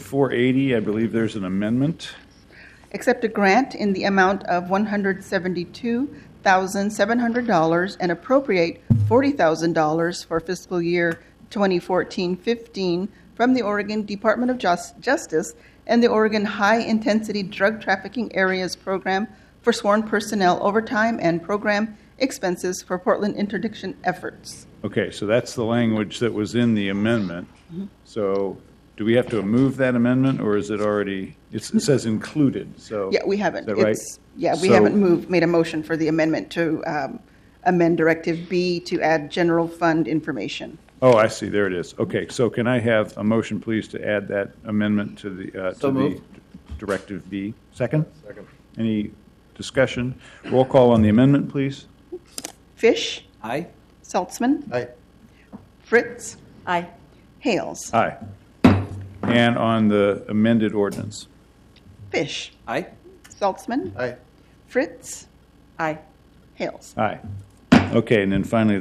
480, I believe there's an amendment. Accept a grant in the amount of $172,700 and appropriate $40,000 for fiscal year 2014-15 from the Oregon Department of Justice and the Oregon High Intensity Drug Trafficking Areas Program for sworn personnel overtime and program expenses for Portland interdiction efforts. Okay, so that's the language that was in the amendment. So do we have to move that amendment, or is it already, it says included, so. Yeah, we haven't. Is that right? We haven't made a motion for the amendment to amend Directive B to add general fund information. Oh, I see, there it is. Okay, so can I have a motion, please, to add that amendment to the Directive B? Second? Second. Any discussion? Roll call on the amendment, please. Fish. Aye. Saltzman. Aye. Fritz. Aye. Hales. Aye. And on the amended ordinance. Fish. Aye. Saltzman. Aye. Fritz. Aye. Hales. Aye. Okay, and then finally,